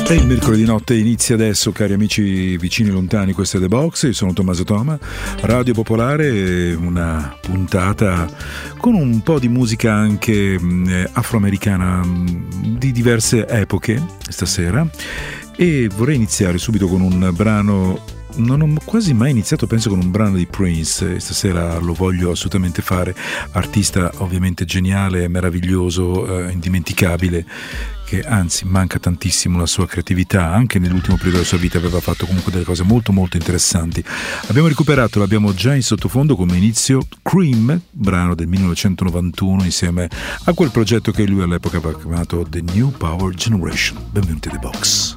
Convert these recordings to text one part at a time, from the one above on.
E il mercoledì notte inizia adesso, cari amici vicini e lontani. Questo è The Box, io sono Tommaso Toma, Radio Popolare, una puntata con un po' di musica anche afroamericana di diverse epoche stasera, e vorrei iniziare subito con un brano. Non ho quasi mai iniziato, penso, con un brano di Prince, e stasera lo voglio assolutamente fare. Artista ovviamente geniale, meraviglioso, indimenticabile, che anzi manca tantissimo la sua creatività. Anche nell'ultimo periodo della sua vita aveva fatto comunque delle cose molto molto interessanti. Abbiamo recuperato, l'abbiamo già in sottofondo come inizio, Cream, brano del 1991, insieme a quel progetto che lui all'epoca aveva chiamato The New Power Generation. Benvenuti a The Box.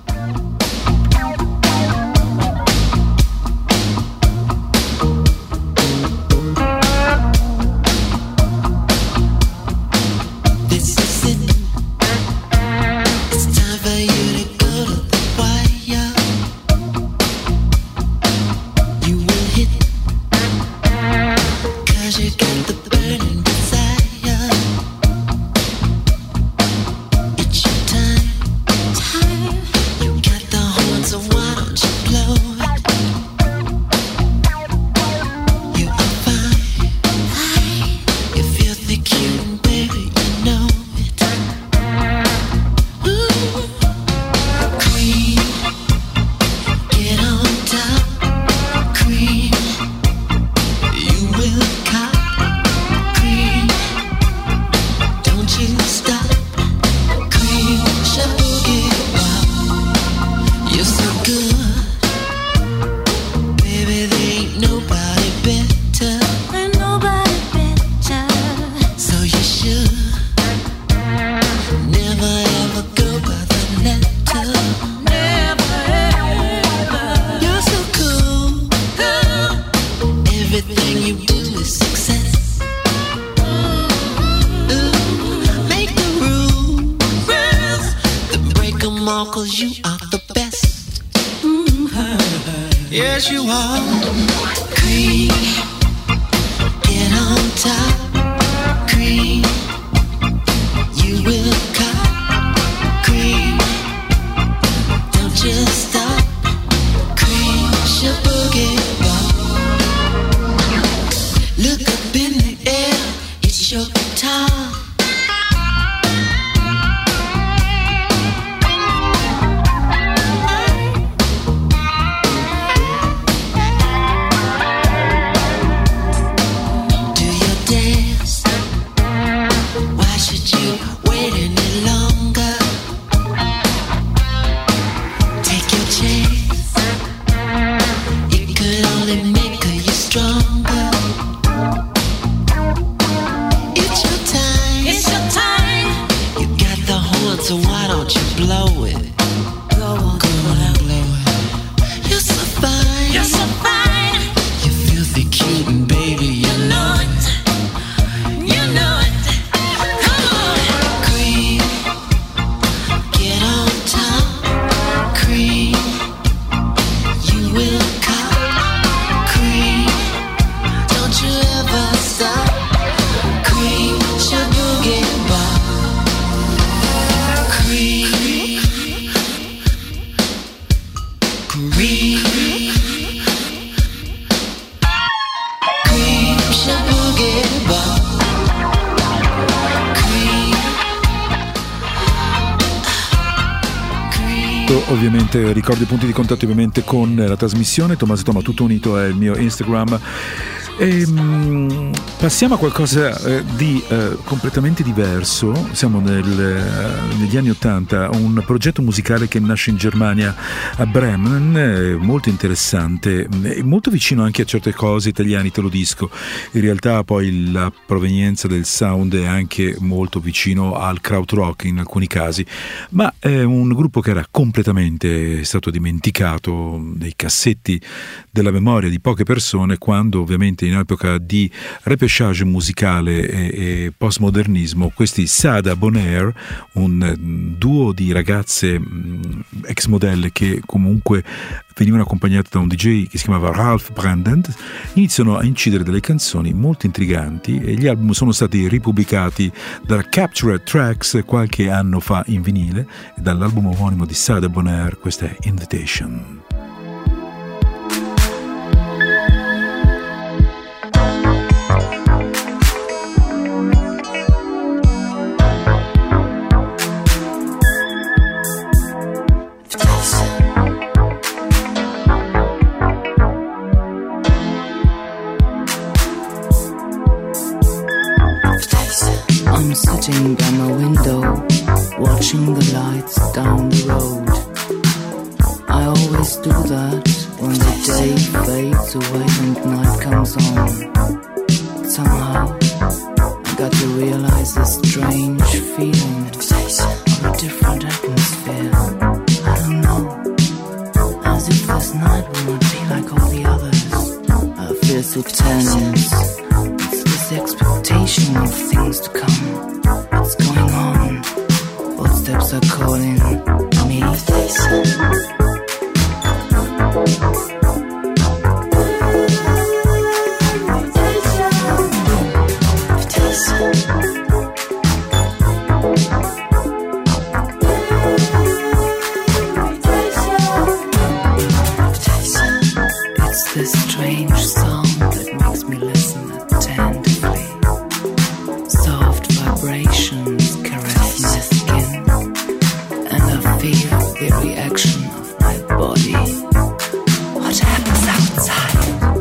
Ovviamente ricordo i punti di contatto ovviamente con la trasmissione. Tommaso Toma tutto unito è il mio Instagram. E passiamo a qualcosa di completamente diverso. Siamo negli anni 80, un progetto musicale che nasce in Germania, a Bremen, molto interessante, molto vicino anche a certe cose italiane, italo disco. In realtà poi la provenienza del sound è anche molto vicino al krautrock in alcuni casi, ma è un gruppo che era completamente stato dimenticato nei cassetti della memoria di poche persone, quando ovviamente in epoca di repêchage musicale e postmodernismo questi Sada Bonaire, un duo di ragazze ex modelle che comunque venivano accompagnate da un DJ che si chiamava Ralph Brandon, iniziano a incidere delle canzoni molto intriganti e gli album sono stati ripubblicati dalla Captured Tracks qualche anno fa in vinile e dall'album omonimo di Sada Bonaire. Questa è Invitation. I'm sitting by my window, watching the lights down the road. I always do that when the day fades away and night comes on. Somehow, I got to realize this strange feeling of a different atmosphere. I don't know, as if this night will not be like all the others. I feel so tense. The expectation of things to come. What's going on? Footsteps are calling me. It's this strange song that makes me listen attentively. Soft vibrations caress my skin, and I feel the reaction of my body. What happens outside?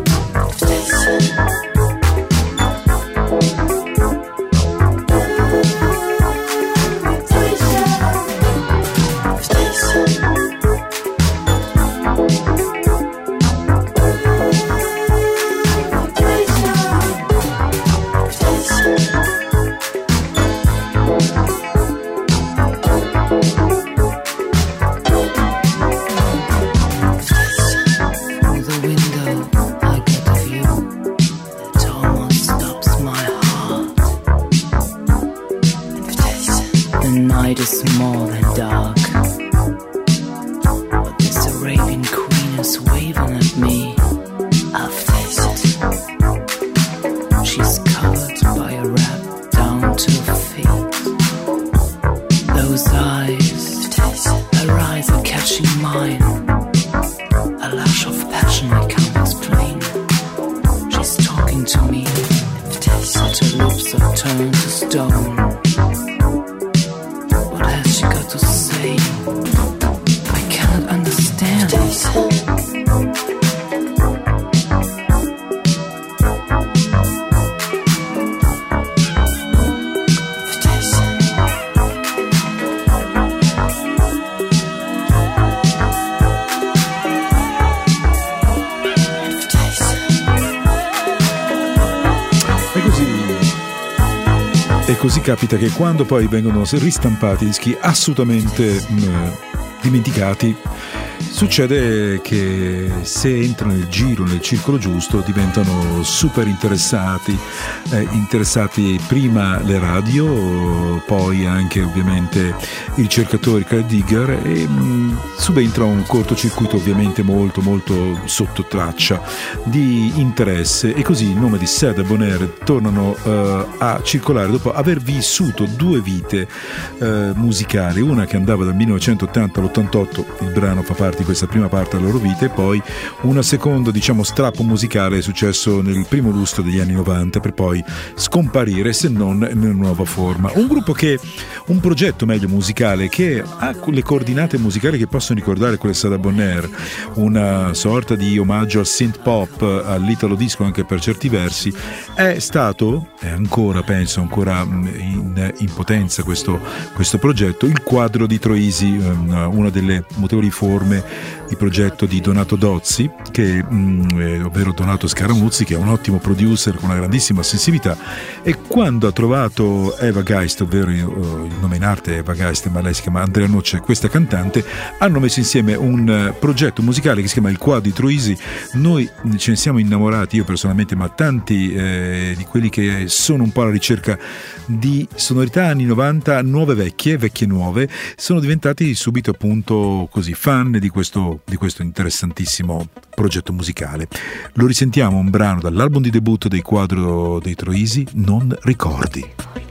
Così capita che quando poi vengono ristampati dischi assolutamente dimenticati, succede che se entrano nel giro, nel circolo giusto, diventano super interessati prima le radio, poi anche ovviamente i ricercatori, i digger, e subentra un cortocircuito ovviamente molto molto sotto traccia di interesse, e così il nome di Sada Bonaire tornano a circolare dopo aver vissuto due vite musicali, una che andava dal 1980 all'88, il brano fa parte di questa prima parte della loro vita, e poi una seconda, diciamo, strappo musicale è successo nel primo lustro degli anni 90 per poi scomparire, se non nella nuova forma. Un progetto meglio musicale che ha le coordinate musicali che possono ricordare quelle Sada Bonaire, una sorta di omaggio al synth pop, all'italo disco anche per certi versi, è stato, e ancora penso ancora in potenza questo progetto, il quadro di Troisi, una delle mutevoli forme di progetto di Donato Dozzi, ovvero Donato Scaramuzzi, che è un ottimo producer con una grandissima sensibilità, e quando ha trovato Eva Geist, ovvero il nome in arte è Eva Geist, ma lei si chiama Andrea Noce, questa cantante, hanno messo insieme un progetto musicale che si chiama Il Quadro di Troisi. Noi ce ne siamo innamorati, io personalmente, ma tanti di quelli che sono un po' alla ricerca di sonorità anni 90, nuove vecchie nuove, sono diventati subito appunto così fan di questo interessantissimo progetto musicale. Lo risentiamo, un brano dall'album di debutto dei Quadro dei Troisi, Non ricordi.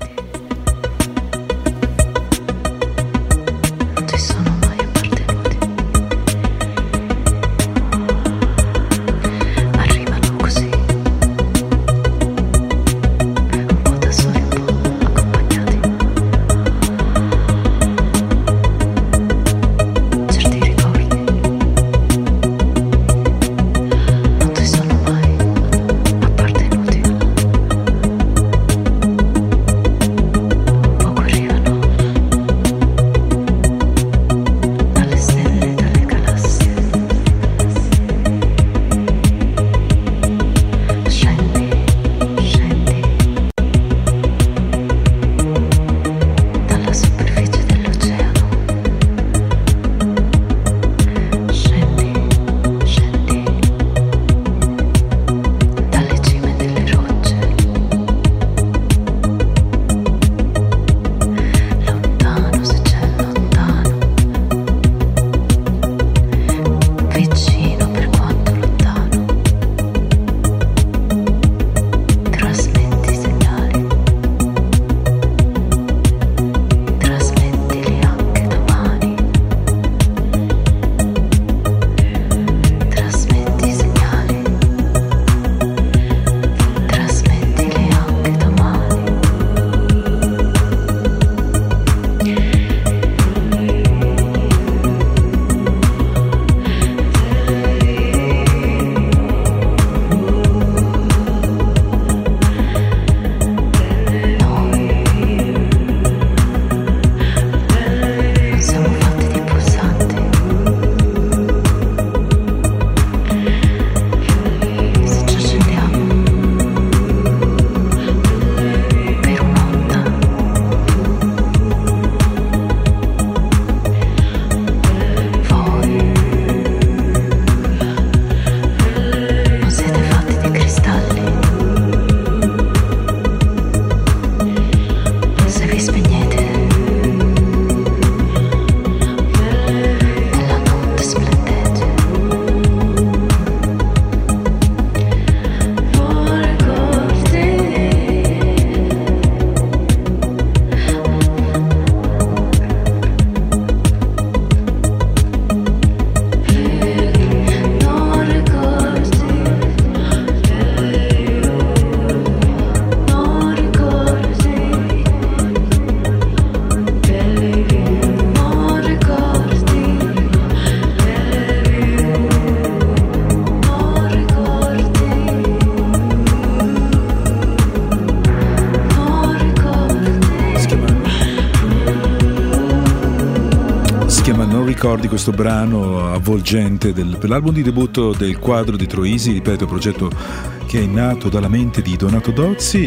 Ricordi, questo brano avvolgente per l'album di debutto del Quadro di Troisi, ripeto, progetto che è nato dalla mente di Donato Dozzi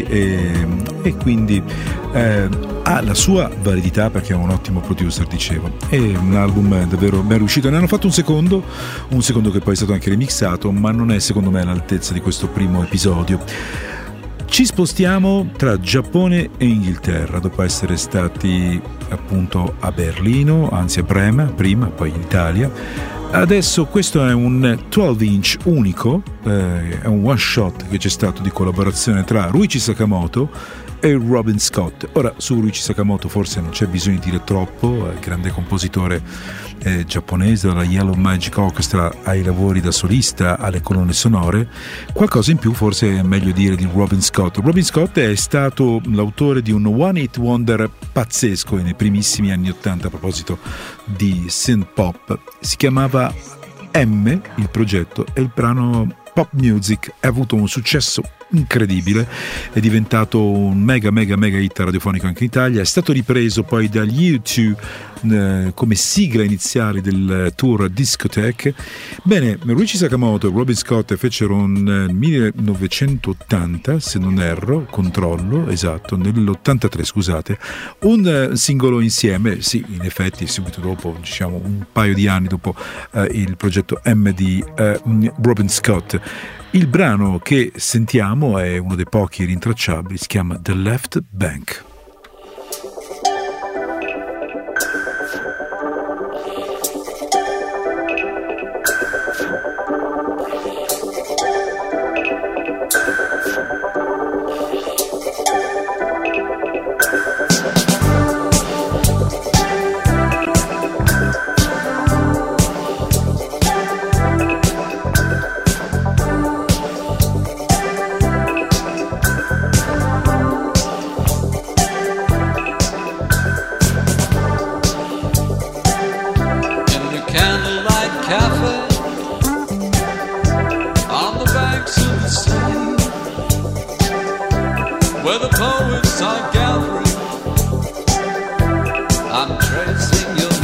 e quindi ha la sua validità perché è un ottimo producer, dicevo. È un album davvero ben riuscito. Ne hanno fatto un secondo che poi è stato anche remixato, ma non è secondo me all'altezza di questo primo episodio. Ci spostiamo tra Giappone e Inghilterra, dopo essere stati appunto a Berlino, anzi a Brema prima, poi in Italia. Adesso questo è un 12-inch unico, è un one shot che c'è stato di collaborazione tra Ryuichi Sakamoto e Robin Scott. Ora, su Ryuichi Sakamoto forse non c'è bisogno di dire troppo, è il grande compositore giapponese, dalla Yellow Magic Orchestra ai lavori da solista, alle colonne sonore. Qualcosa in più forse è meglio dire di Robin Scott. Robin Scott è stato l'autore di un one hit wonder pazzesco nei primissimi anni '80 a proposito di synth pop. Si chiamava M, il progetto, e il brano Pop Music ha avuto un successo incredibile, è diventato un mega hit radiofonico anche in Italia, è stato ripreso poi dagli U2 come sigla iniziale del tour Discotheque. Bene, Ryuichi Sakamoto e Robin Scott fecero nel 1980, se non erro, controllo, esatto, nell'83 scusate, un singolo insieme, sì, in effetti subito dopo, diciamo un paio di anni dopo il progetto M di Robin Scott. Il brano che sentiamo è uno dei pochi rintracciabili, si chiama The Left Bank. where the poets are gathering. I'm tracing your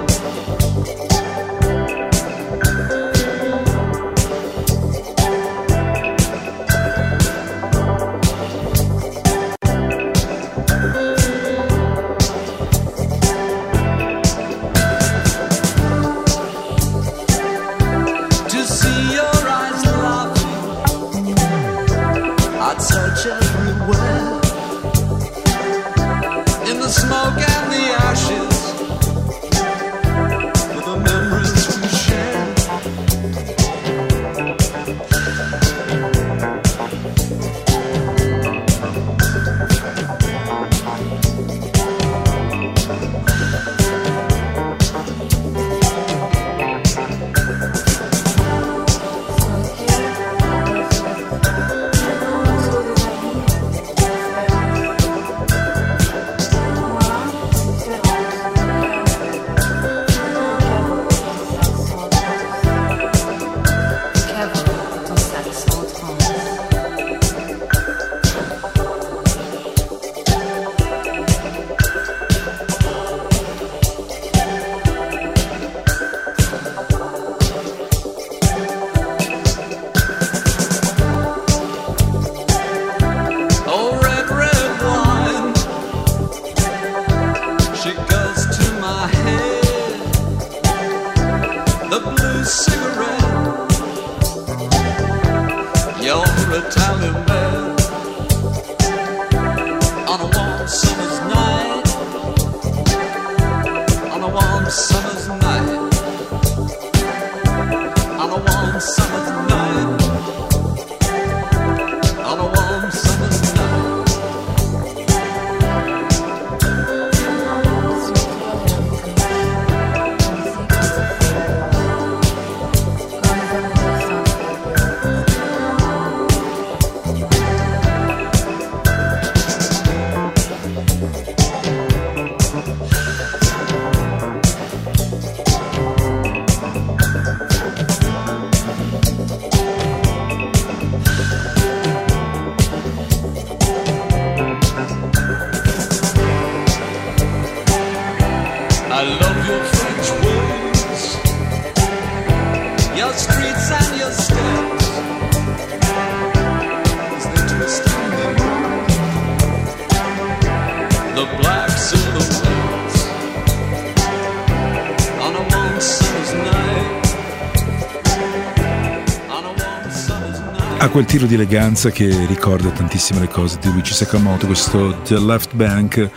Ha quel tiro di eleganza che ricorda tantissime le cose di Ryuichi Sakamoto, questo The Left Bank,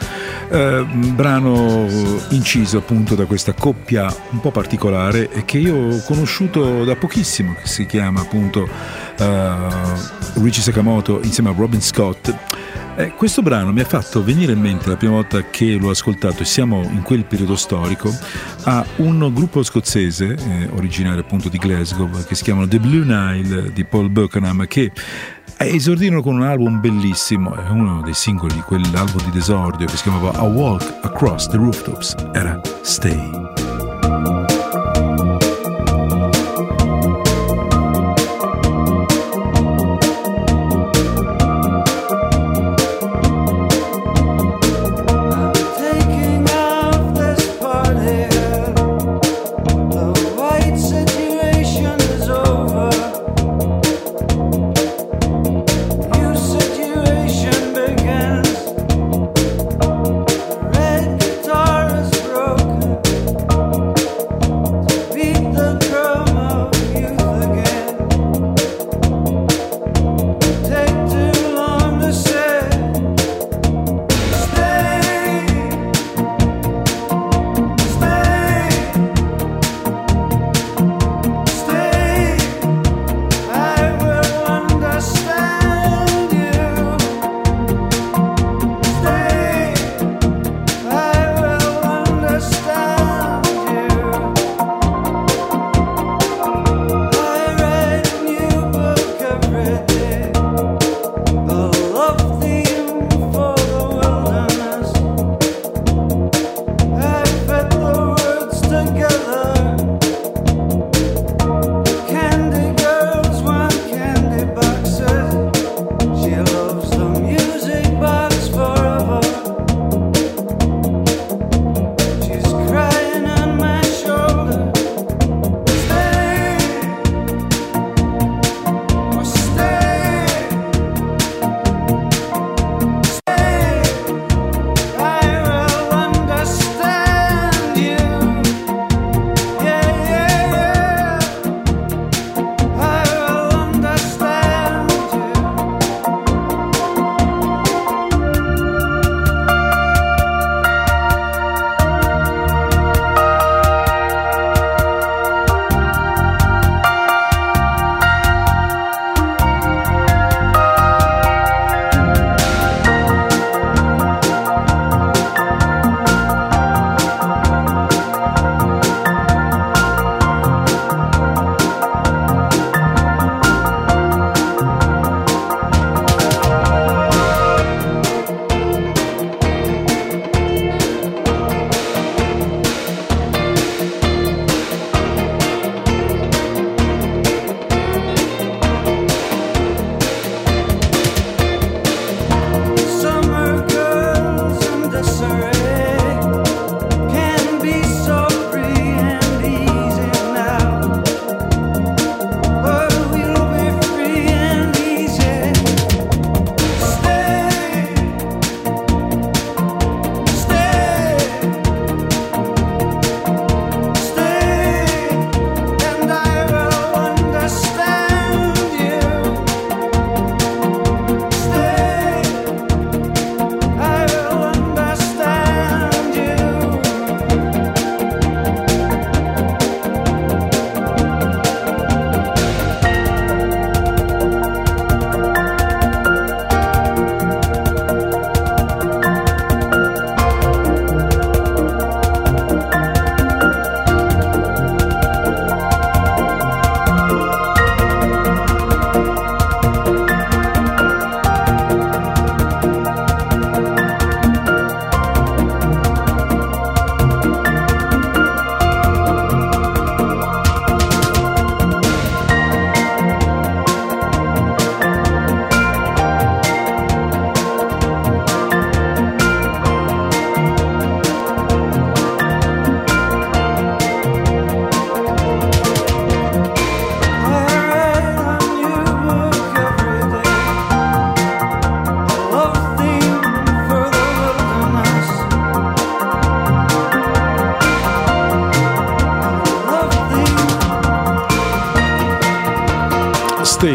brano inciso appunto da questa coppia un po' particolare e che io ho conosciuto da pochissimo, che si chiama appunto Ryuichi Sakamoto insieme a Robin Scott. Questo brano mi ha fatto venire in mente la prima volta che l'ho ascoltato, e siamo in quel periodo storico, a un gruppo scozzese originario appunto di Glasgow che si chiamano The Blue Nile di Paul Buchanan, che esordirono con un album bellissimo, è uno dei singoli di quell'album di desordio che si chiamava A Walk Across the Rooftops, era Stay. Red guitar is broken.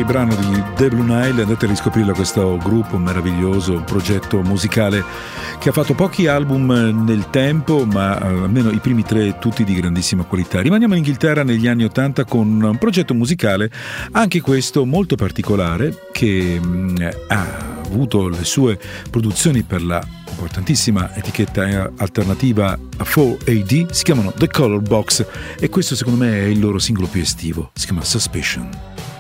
brano di The Blue Nile, andate a riscoprirlo, questo gruppo meraviglioso, un progetto musicale che ha fatto pochi album nel tempo, ma almeno i primi 3 tutti di grandissima qualità. Rimaniamo in Inghilterra negli anni '80 con un progetto musicale, anche questo molto particolare, che ha avuto le sue produzioni per la importantissima etichetta alternativa 4AD, si chiamano The Color Box, e questo secondo me è il loro singolo più estivo, si chiama Suspicion.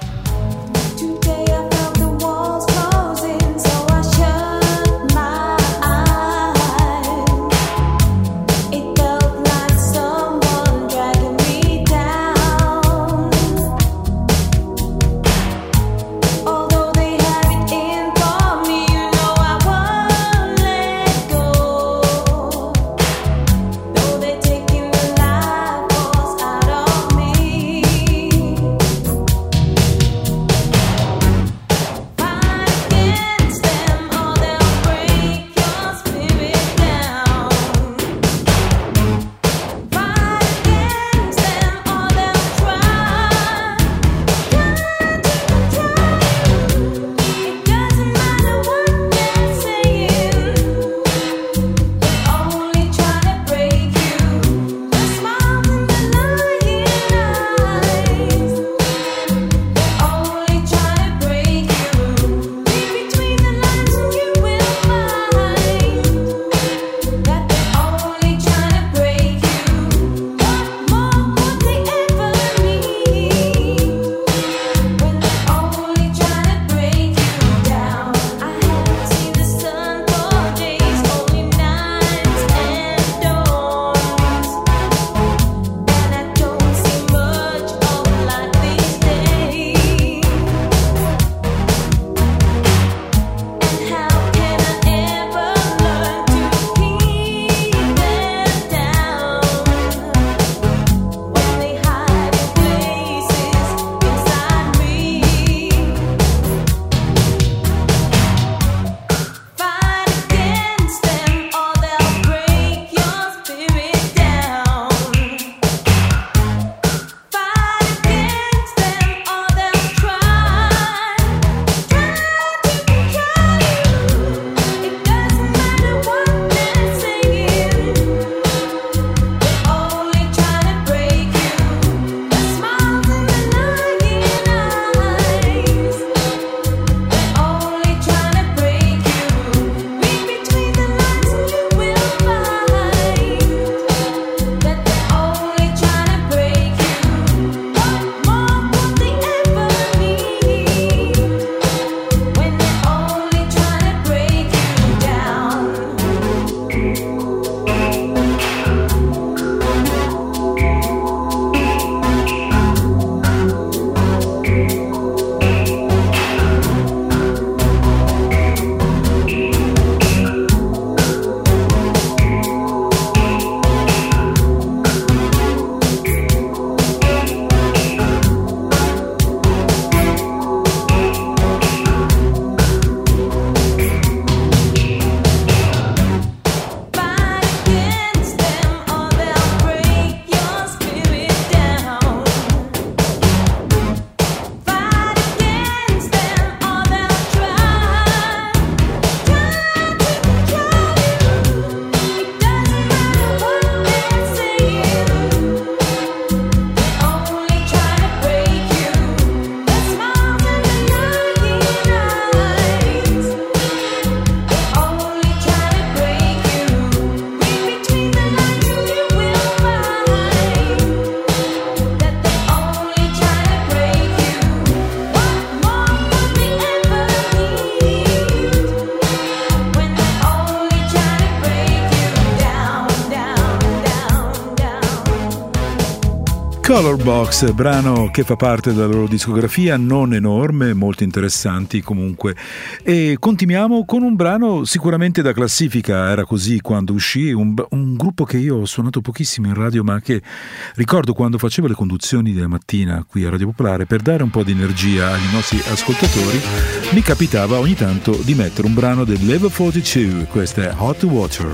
Color Box, brano che fa parte della loro discografia, non enorme, molto interessanti comunque. E continuiamo con un brano sicuramente da classifica, era così quando uscì, un gruppo che io ho suonato pochissimo in radio, ma che ricordo quando facevo le conduzioni della mattina qui a Radio Popolare, per dare un po' di energia ai nostri ascoltatori, mi capitava ogni tanto di mettere un brano del Level 42, questo è Hot Water.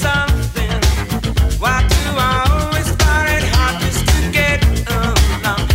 Why do I always find it hard just to get along?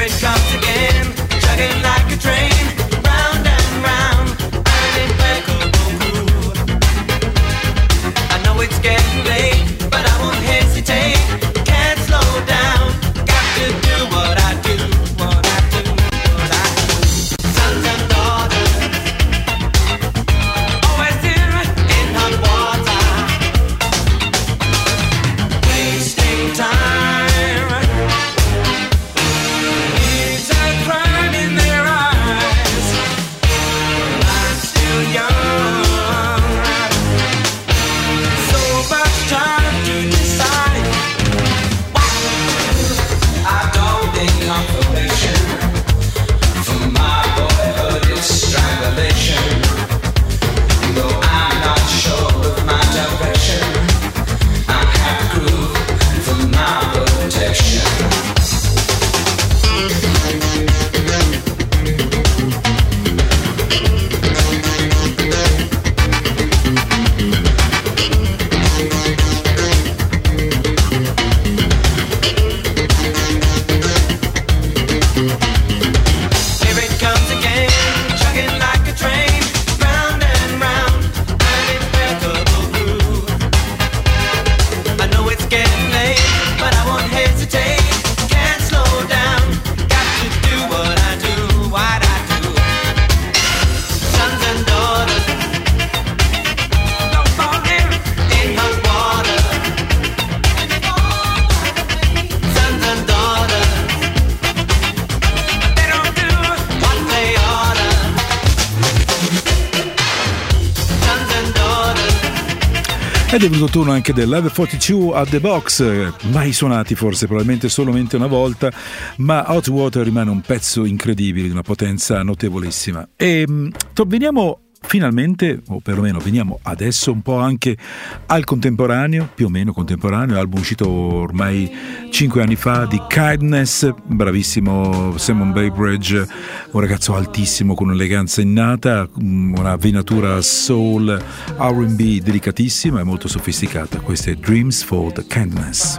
Ed è venuto turno anche del Live 42 at the Box, mai suonati forse, probabilmente solamente una volta, ma Hot Water rimane un pezzo incredibile, di una potenza notevolissima. E veniamo finalmente, o perlomeno veniamo adesso un po' anche al contemporaneo, più o meno contemporaneo, album uscito ormai 5 anni fa di Kindness, bravissimo Simon Baybridge, un ragazzo altissimo con un'eleganza innata, una venatura soul R&B delicatissima e molto sofisticata. Questo è Dreams for the Kindness.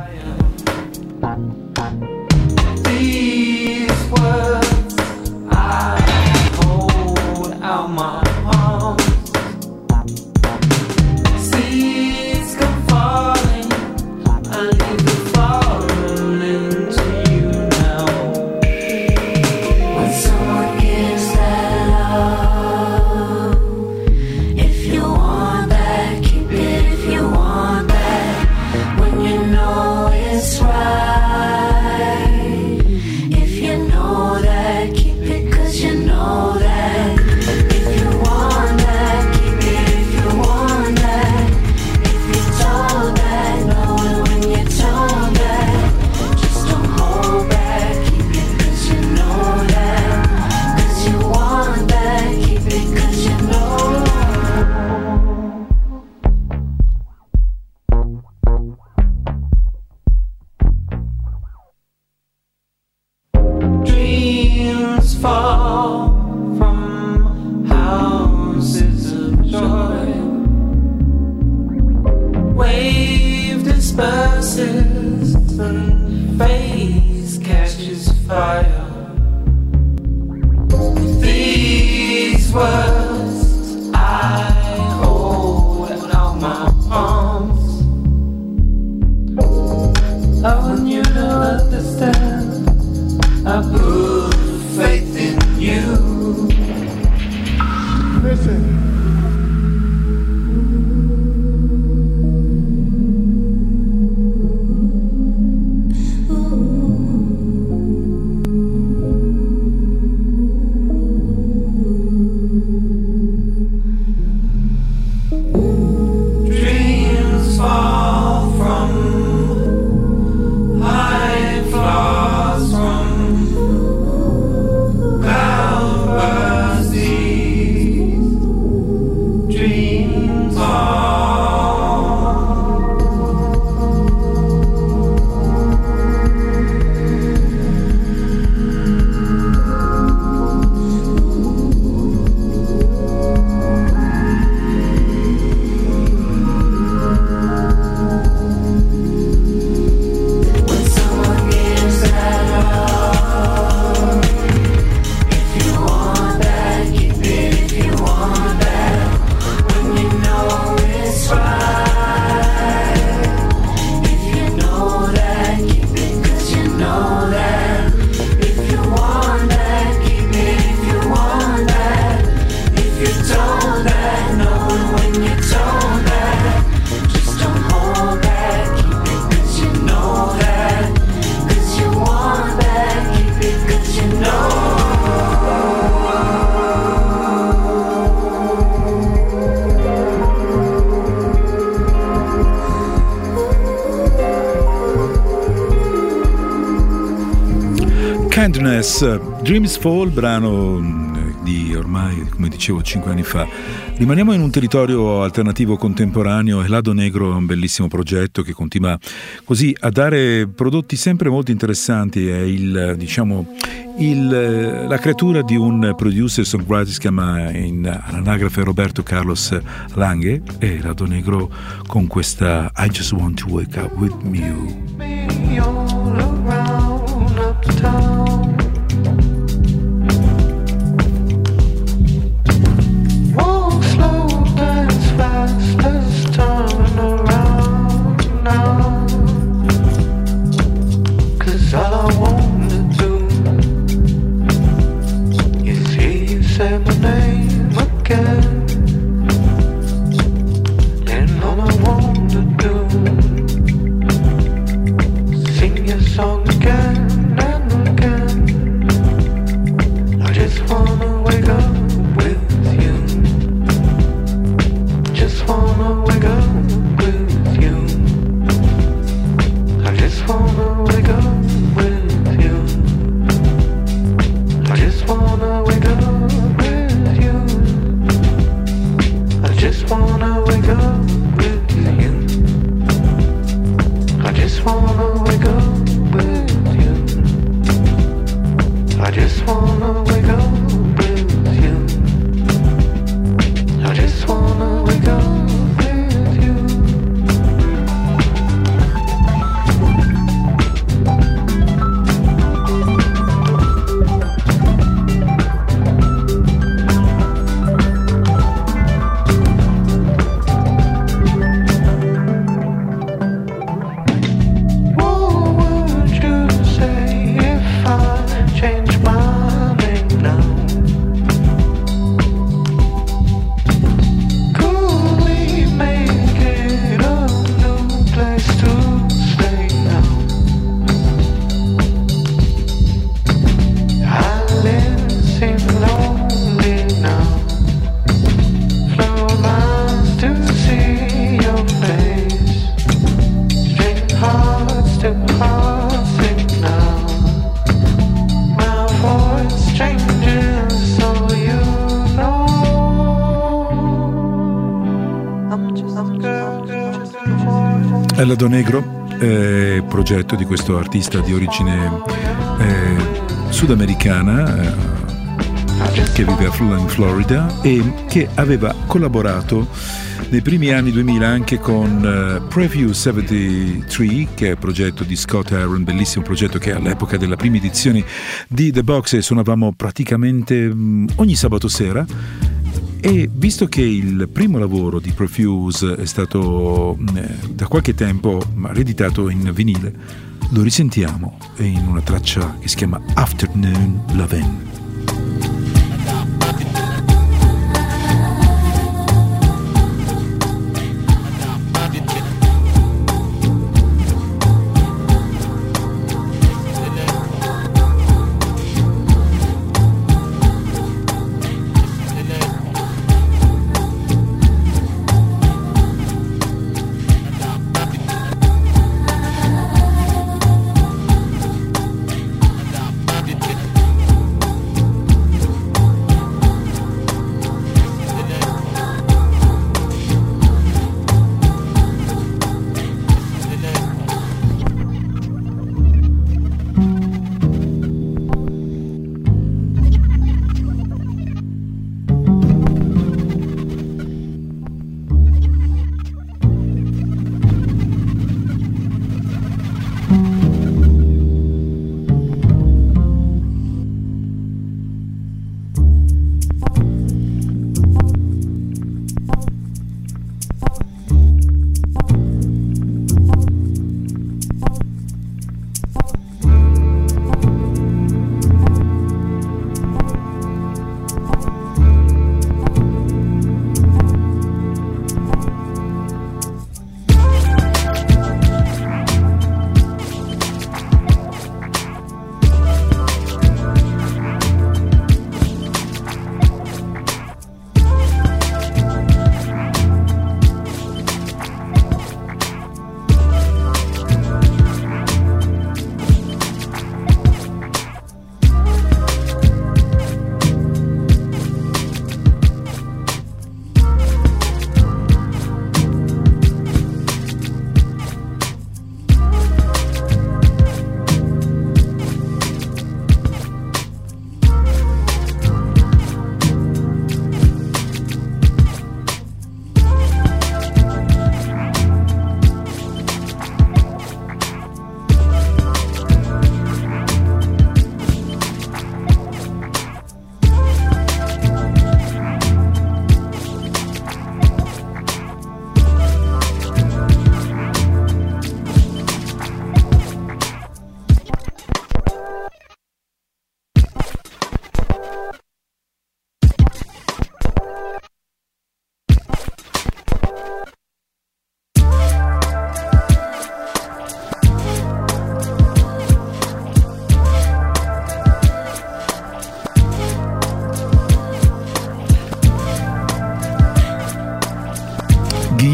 These words I hold out my Kindness, Dreams Fall, brano di ormai, come dicevo, 5 anni fa. Rimaniamo in un territorio alternativo contemporaneo. Helado Negro è un bellissimo progetto che continua così a dare prodotti sempre molto interessanti. È la creatura di un producer songwriter, si chiama all'anagrafe Roberto Carlos Lange, e Helado Negro con questa I Just Want to Wake Up With You. Helado Negro, progetto di questo artista di origine sudamericana che vive in Florida e che aveva collaborato nei primi anni 2000 anche con Preview 73, che è il progetto di Scott Aaron, bellissimo progetto che all'epoca della prima edizione di The Box suonavamo praticamente ogni sabato sera. E visto che il primo lavoro di Profuse è stato da qualche tempo rieditato in vinile, lo risentiamo in una traccia che si chiama Afternoon Lovin'.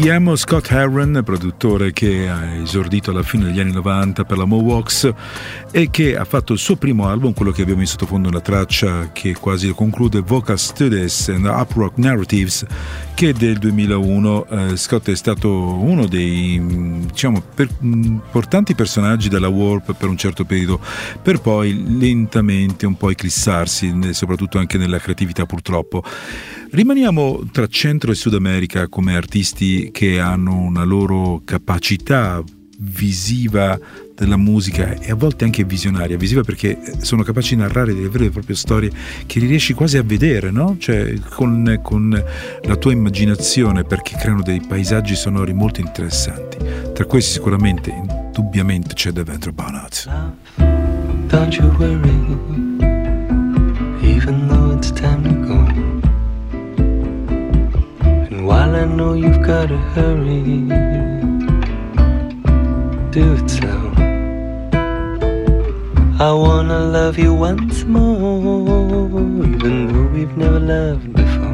Richiamiamo Scott Heron, produttore che ha esordito alla fine degli anni 90 per la Mohawks e che ha fatto il suo primo album, quello che abbiamo in sottofondo, una traccia che quasi conclude, Vocal Studies and Uprock Narratives, che è del 2001. Scott è stato uno dei importanti personaggi della Warp per un certo periodo, per poi lentamente un po' eclissarsi, soprattutto anche nella creatività, purtroppo. Rimaniamo tra Centro e Sud America come artisti che hanno una loro capacità visiva della musica e a volte anche visionaria, visiva perché sono capaci di narrare delle vere e proprie storie che riesci quasi a vedere, no? Cioè con la tua immaginazione, perché creano dei paesaggi sonori molto interessanti. Tra questi sicuramente, indubbiamente, c'è Devendra Banhart. Don't you worry, even though it's time to go. And while I know you've gotta hurry, do it so. I wanna love you once more, even though we've never loved before.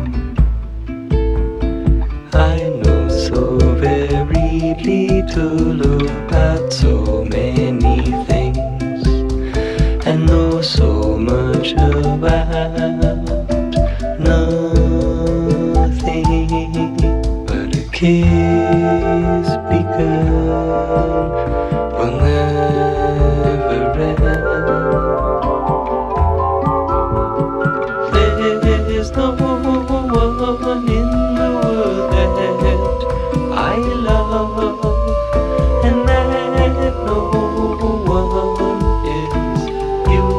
I know so very little about so many things, and know so much about nothing but a kiss begun will never end. There's no one in the world that I love, and that no one is you.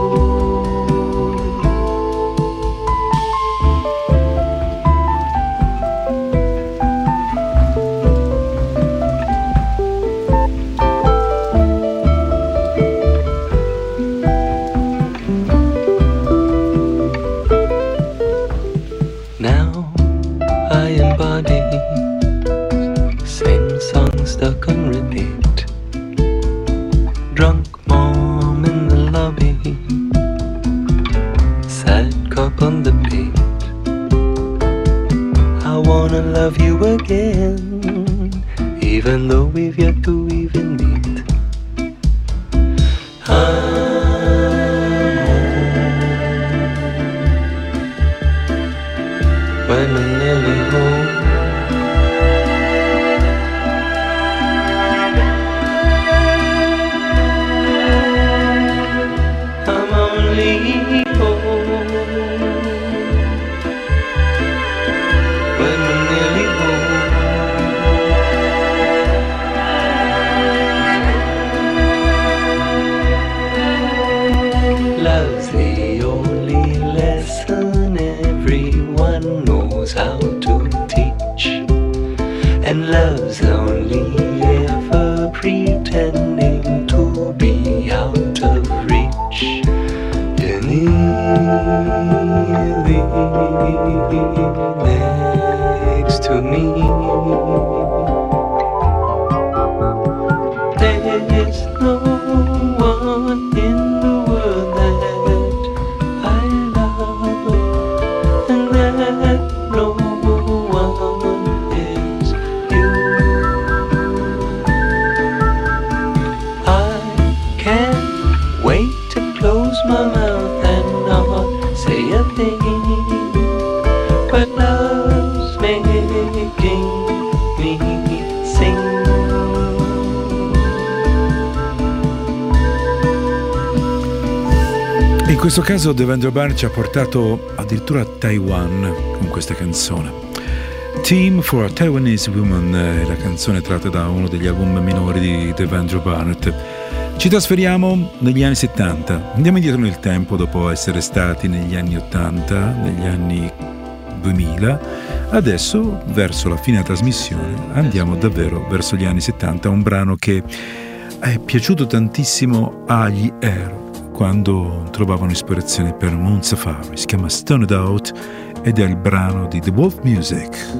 Now I embody same song stuck on repeat. Drunk mom in the lobby, sad cop on the beat. I wanna love you again, even though we've yet to even meet. When I'm nearly home, I'm only home. When I'm nearly home, love's the only lesson everyone knows how to teach, and love's only ever pretending to be out of reach. And next to me, there's no one in the world that I love, and that no one is you. I can't wait to close my mouth and not say a thing, but love's making me sing. In questo caso Devendra Banhart ci ha portato addirittura a Taiwan con questa canzone. Team for a Taiwanese Woman è la canzone tratta da uno degli album minori di Devendra Banhart. Ci trasferiamo negli anni 70, andiamo indietro nel tempo dopo essere stati negli anni 80, negli anni 2000. Adesso, verso la fine della trasmissione, andiamo davvero verso gli anni 70, un brano che è piaciuto tantissimo agli Air quando trovavano ispirazione per Moon Safari. Si chiama Stoned Out ed è il brano di The Wolf Music.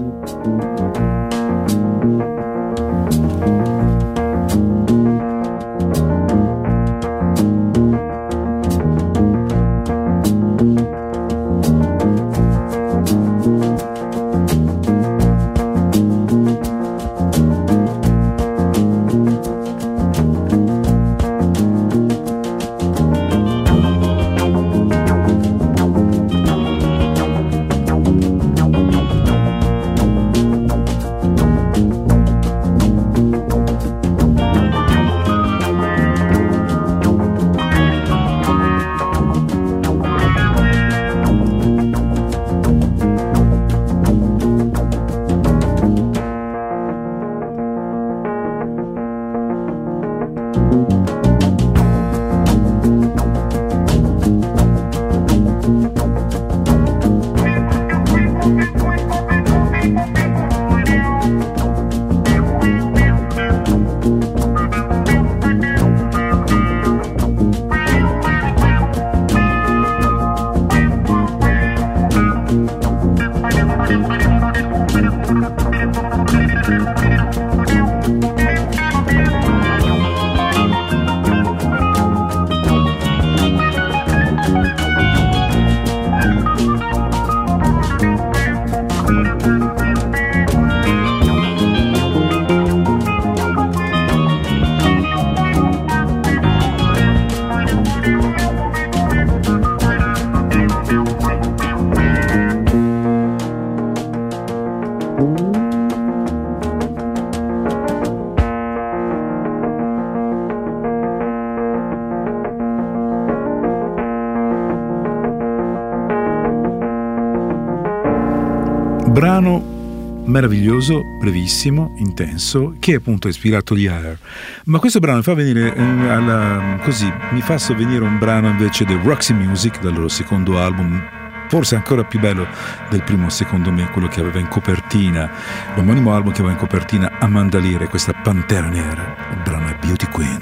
Brano meraviglioso, brevissimo, intenso, che appunto ha ispirato gli Air. Ma questo brano mi fa venire mi fa sovvenire un brano invece del Roxy Music, dal loro secondo album, forse ancora più bello del primo, secondo me, quello che aveva in copertina, l'omonimo album che aveva in copertina Amanda Lear, questa Pantera Nera. Il brano è Beauty Queen.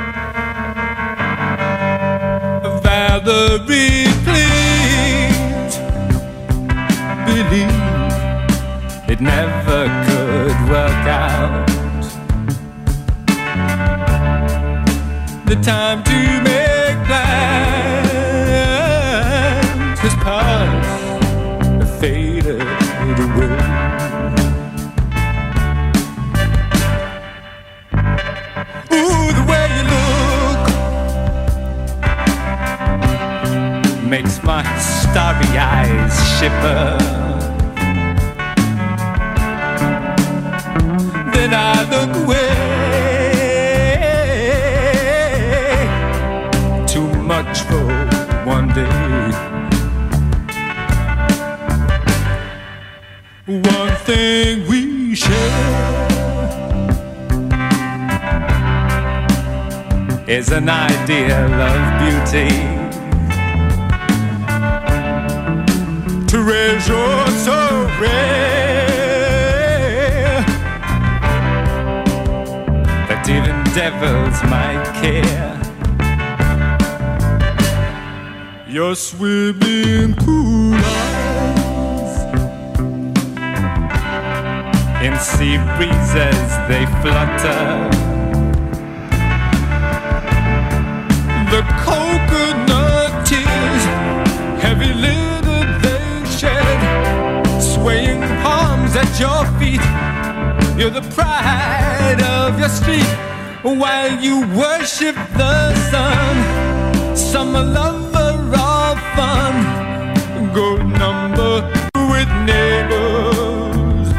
Valerie, please believe it never could work out. The time to make plans has passed, faded away. Ooh, the way you look makes my starry eyes shiver. Then I look away. Too much for one day. One thing we share is an ideal of beauty. Treasure so rare that even devils might care. Your swimming pool eyes in sea breezes they flutter. The coconut tears, heavy lidded they shed, swaying palms at your feet. You're the pride of your street while you worship the sun. Summer lover of fun, good number with neighbors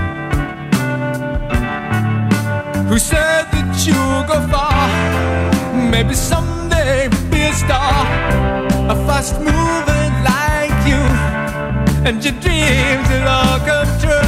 who said that you'll go far. Maybe someday be a star, a fast mover like you, and your dreams will all come true.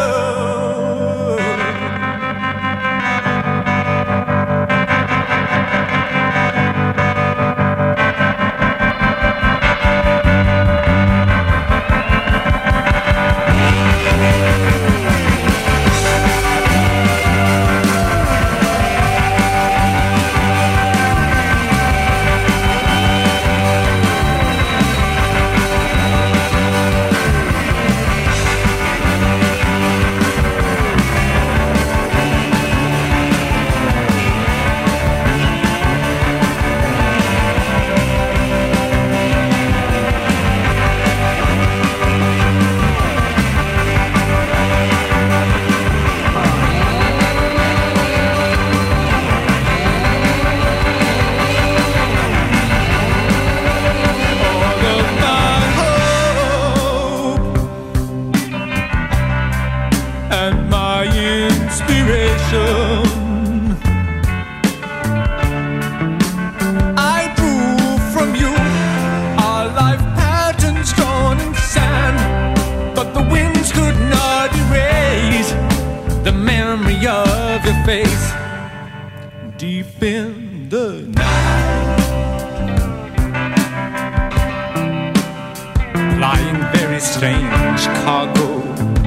Face deep in the night. flying very strange cargo.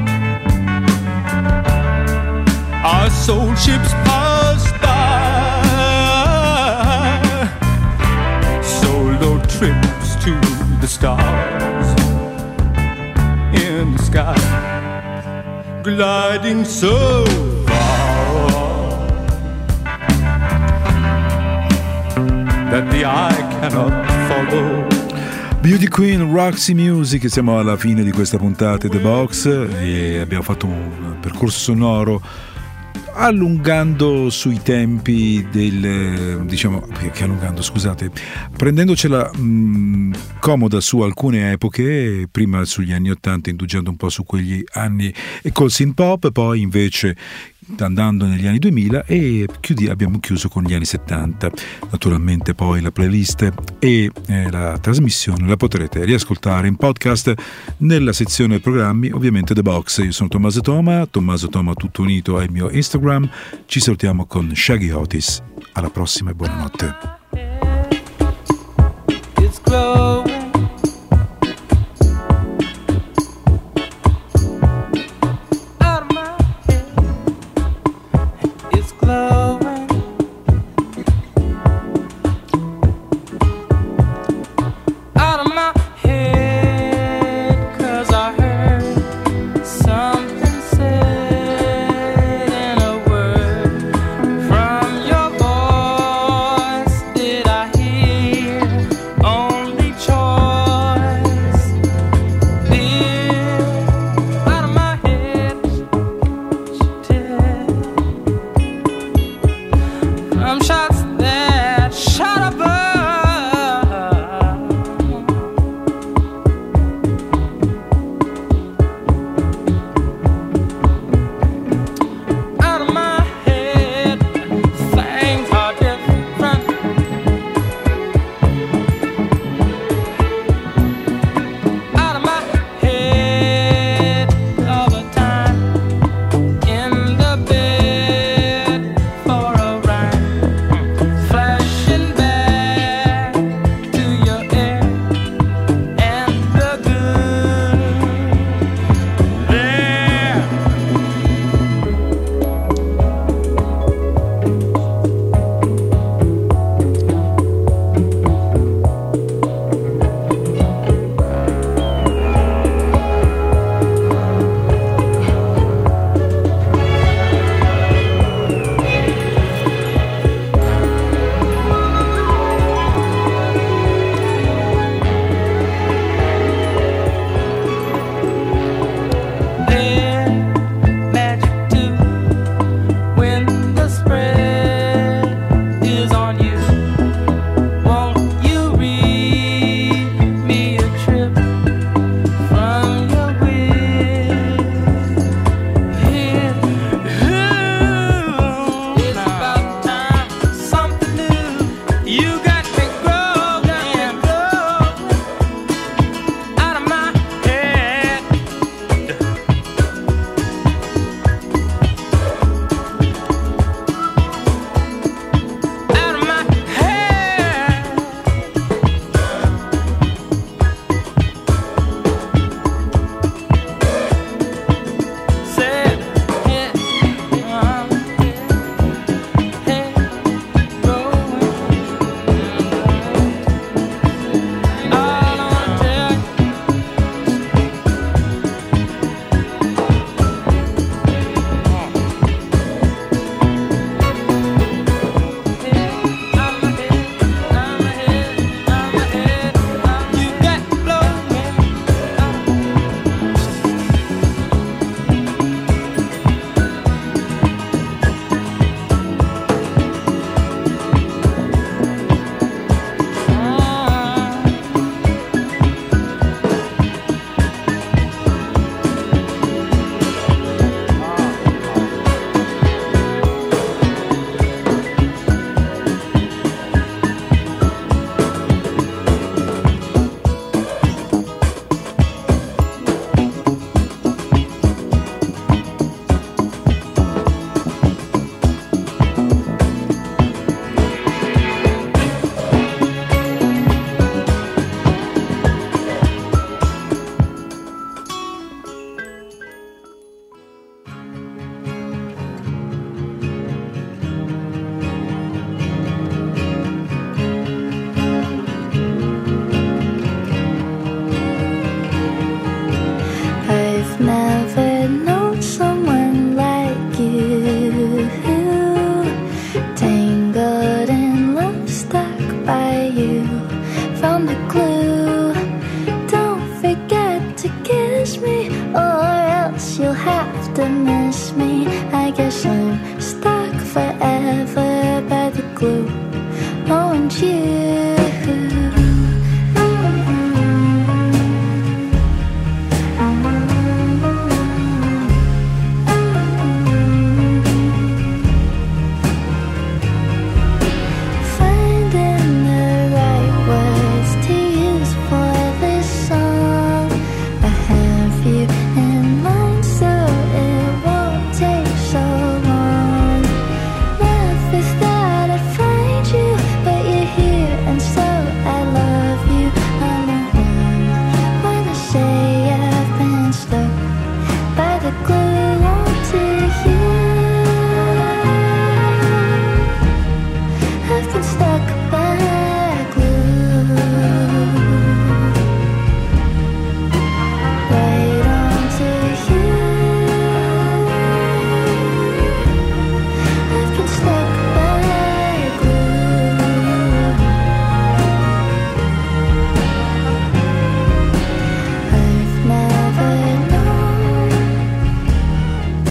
Our soul ships pass by, solo trips to the stars in the sky, gliding so far that the eye cannot follow. Beauty Queen, Roxy Music. Siamo alla fine di questa puntata The Box e abbiamo fatto un percorso sonoro allungando sui tempi prendendocela comoda su alcune epoche, prima sugli anni 80 indugiando un po' su quegli anni e col synth pop, poi invece andando negli anni 2000 e abbiamo chiuso con gli anni 70. Naturalmente poi la playlist e la trasmissione la potrete riascoltare in podcast nella sezione programmi, ovviamente The Box. Io sono Tommaso Toma tutto unito al mio Instagram. Ci salutiamo con Shaggy Otis. Alla prossima e buonanotte. It's growing.